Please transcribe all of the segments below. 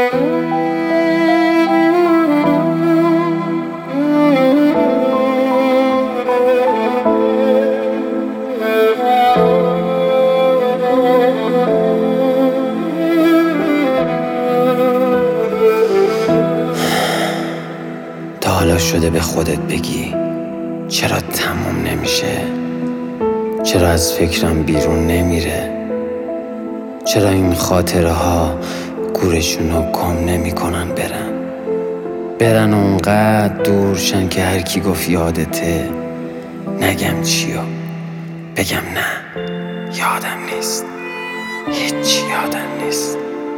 تا حالا شده به خودت بگی چرا تموم نمیشه؟ چرا از فکرم بیرون نمیره؟ چرا این خاطره ها گورشونو گم نمی کنن برن اونقدر دورشن که هر کی گفت یادته نگم چیو بگم نه یادم نیست، هیچی یادم نیست.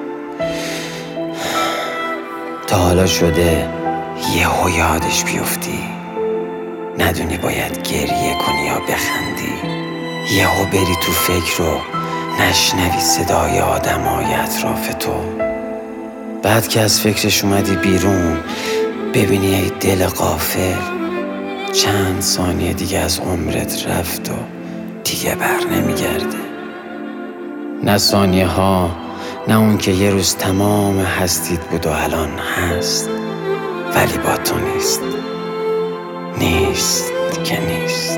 تا حالا شده یهو یادش بیفتی، ندونی باید گریه کنی یا بخندی، یهو بری تو فکر و نشنوی صدای آدمای اطراف تو. بعد که از فکرش اومدی بیرون ببینی ای دل غافل چند ثانیه دیگه از عمرت رفت و دیگه بر نمیگرده. نه ثانیه ها، نه اون که یه روز تمام هستید بود و الان هست ولی با تو نیست که نیست.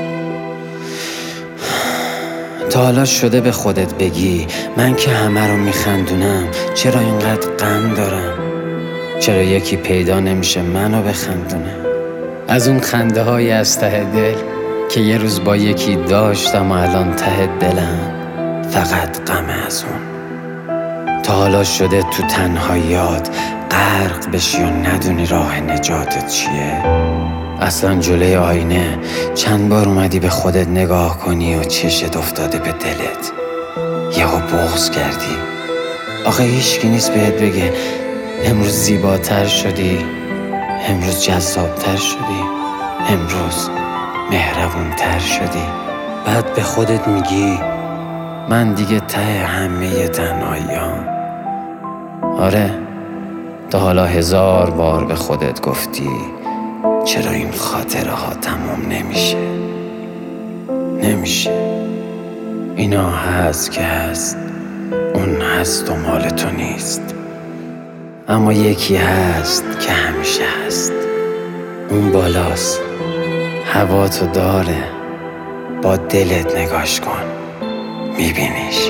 تا حالا شده به خودت بگی من که همه رو میخندونم چرا اینقدر غم دارم؟ چرا یکی پیدا نمیشه منو بخندونه؟ از اون خنده های از ته دل که یه روز با یکی داشتم و الان ته دلم فقط غم از اون. تا حالا شده تو تنهاییات غرق بشی و ندونی راه نجاتت چیه؟ اصلا جلوی آینه چند بار اومدی به خودت نگاه کنی و چشت افتاده به دلت یهو بغض کردی؟ آخه هیچکی نیست بهت بگه امروز زیباتر شدی، امروز جذابتر شدی، امروز مهربونتر شدی. بعد به خودت میگی من دیگه ته همه تنهاییام. آره تا حالا 1000 بار به خودت گفتی چرا این خاطره ها تموم نمیشه؟ اینا هست که هست، اون هست و مال تو نیست. اما یکی هست که همیشه هست، اون بالاست، هوا تو داره، با دلت نگاش کن میبینیش.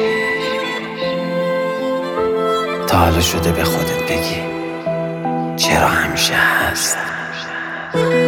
تا حالا شده به خودت بگی چرا همیشه هست؟